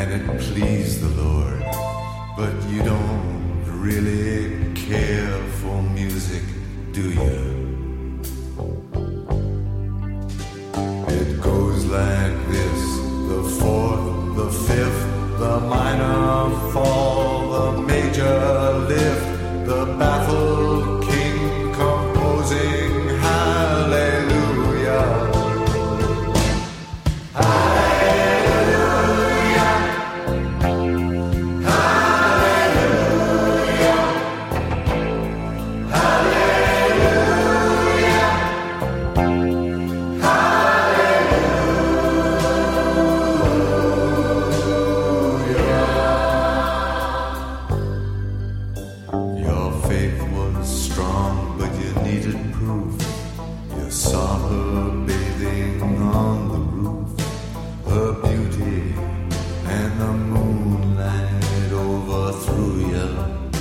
and it pleased the Lord. But you don't really care for music, do you? It goes like this: the fourth, the fifth, the minor fall, the major lift, the baffled king composing hallelujah. Hallelujah. Hallelujah. Hallelujah. Your faith was strong, but you needed proof. You saw her bathing on the roof, her beauty and the moonlight overthrew you.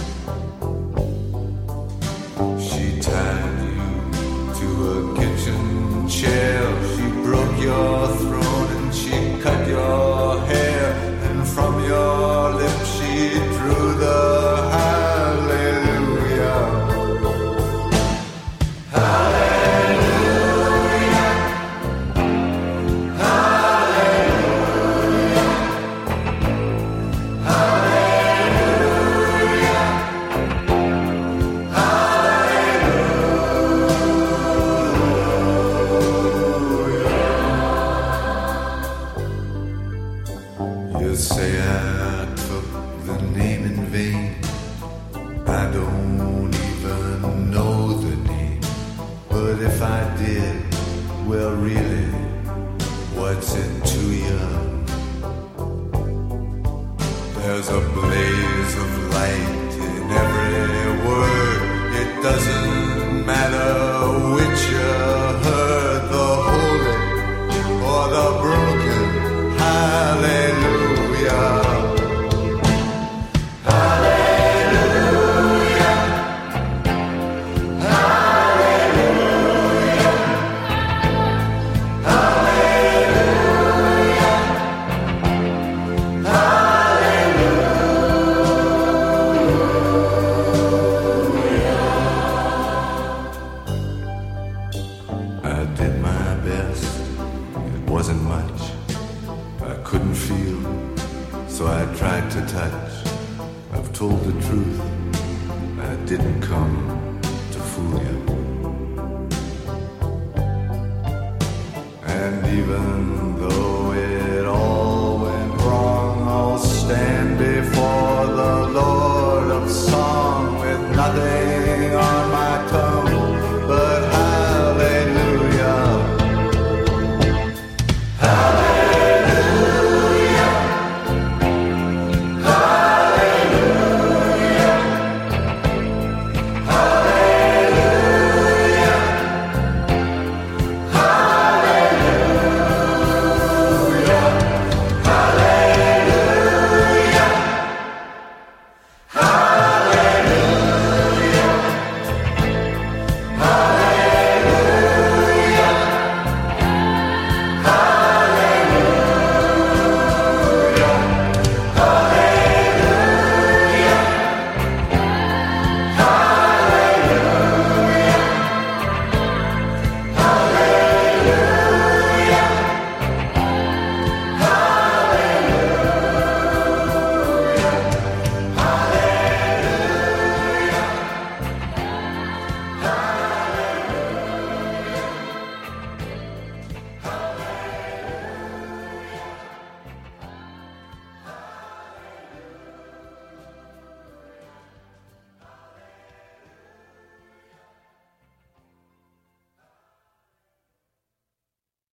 She tied you to a kitchen chair, she broke your throat and she cut your hair, and from your lips she drew the hallelujah. Hallelujah. Hallelujah. Hallelujah. Hallelujah. You say I took the name in vain. I don't even know the name. But if I did, well really, what's it to you? There's a blaze of light in every word. It doesn't matter which you heard, the holy or the broken hallelujah. Hallelujah. Hallelujah. Hallelujah. Hallelujah. I did my best. It wasn't much. I couldn't feel, so I tried to touch. I've told the truth. I didn't come to fool you. And even though